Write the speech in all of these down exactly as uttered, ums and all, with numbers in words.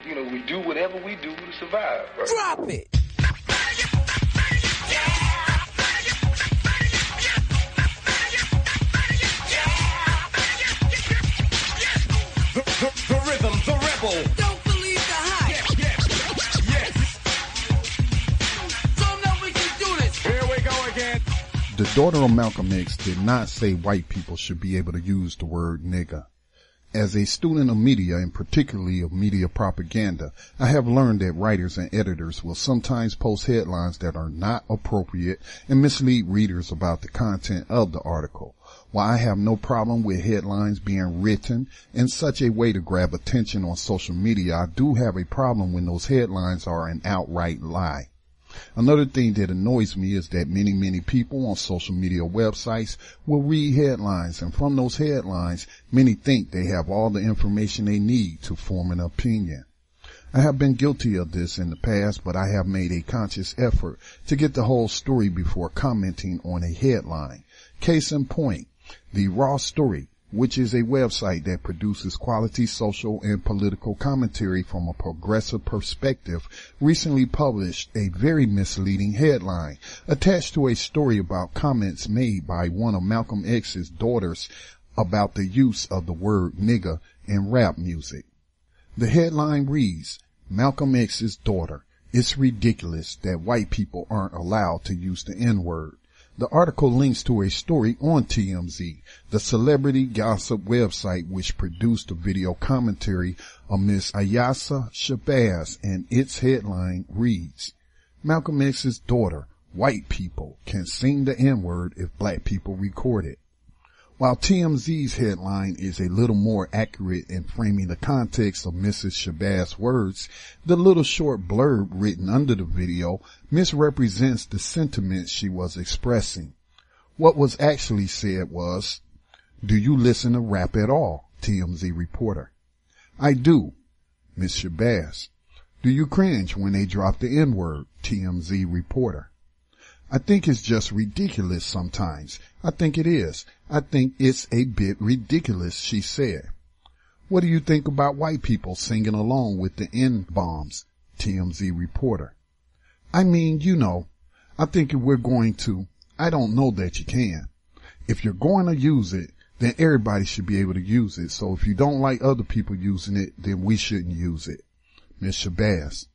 You know, we do whatever we do to survive, right? Drop it! The, the, the rhythm, the rebel. Don't believe the hype. Yes, yes, yes. Don't know we can do this. Here we go again. The daughter of Malcolm X did not say white people should be able to use the word nigger. As a student of media, and particularly of media propaganda, I have learned that writers and editors will sometimes post headlines that are not appropriate and mislead readers about the content of the article. While I have no problem with headlines being written in such a way to grab attention on social media, I do have a problem when those headlines are an outright lie. Another thing that annoys me is that many, many people on social media websites will read headlines, and from those headlines, many think they have all the information they need to form an opinion. I have been guilty of this in the past, but I have made a conscious effort to get the whole story before commenting on a headline. Case in point, the Raw Story, which is a website that produces quality social and political commentary from a progressive perspective, recently published a very misleading headline attached to a story about comments made by one of Malcolm X's daughters about the use of the word nigger in rap music. The headline reads, Malcolm X's daughter, it's ridiculous that white people aren't allowed to use the N-word. The article links to a story on T M Z, the celebrity gossip website which produced a video commentary of Miss Ayesha Shabazz, and its headline reads, Malcolm X's daughter, white people can sing the N-word if black people record it. While T M Z's headline is a little more accurate in framing the context of Missus Shabazz's words, the little short blurb written under the video misrepresents the sentiments she was expressing. What was actually said was, do you listen to rap at all? T M Z reporter. I do. Miss Shabazz. Do you cringe when they drop the N-word? T M Z reporter. I think it's just ridiculous sometimes. I think it is. I think it's a bit ridiculous, she said. What do you think about white people singing along with the N-bombs? T M Z reporter. I mean, you know, I think if we're going to, I don't know that you can. If you're going to use it, then everybody should be able to use it. So if you don't like other people using it, then we shouldn't use it. Miss Shabazz.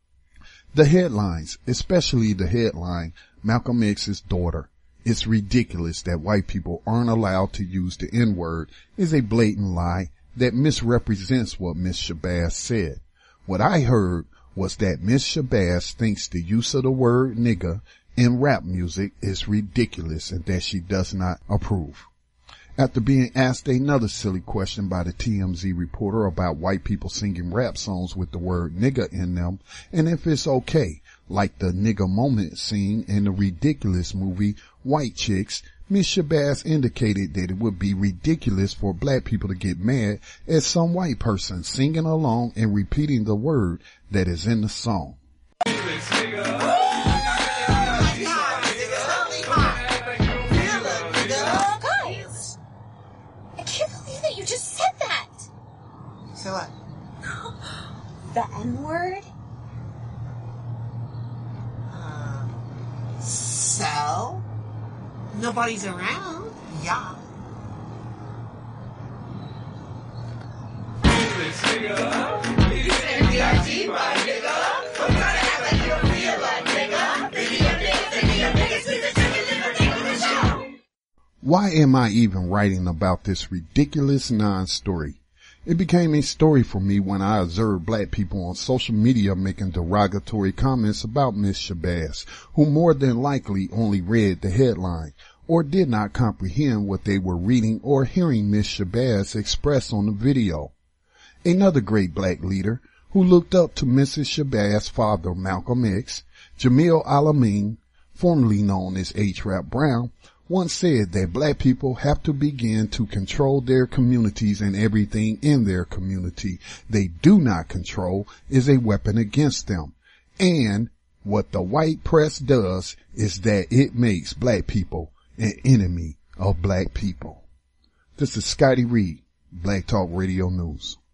The headlines, especially the headline, Malcolm X's daughter, it's ridiculous that white people aren't allowed to use the N-word, is a blatant lie that misrepresents what Miss Shabazz said. What I heard was that Miss Shabazz thinks the use of the word nigger in rap music is ridiculous and that she does not approve. After being asked another silly question by the T M Z reporter about white people singing rap songs with the word nigger in them, and if it's okay, like the nigger moment scene in the ridiculous movie White Chicks, Miss Shabazz indicated that it would be ridiculous for black people to get mad at some white person singing along and repeating the word that is in the song. So what? The N-word? Uh, so? Nobody's around. Yeah. Why am I even writing about this ridiculous non-story? It became a story for me when I observed black people on social media making derogatory comments about Miss Shabazz, who more than likely only read the headline or did not comprehend what they were reading or hearing Miss Shabazz express on the video. Another great black leader who looked up to Missus Shabazz's father, Malcolm X, Jamil Al-Amin, formerly known as H-Rap Brown, once said that black people have to begin to control their communities, and everything in their community they do not control is a weapon against them. And what the white press does is that it makes black people an enemy of black people. This is Scotty Reed, Black Talk Radio News.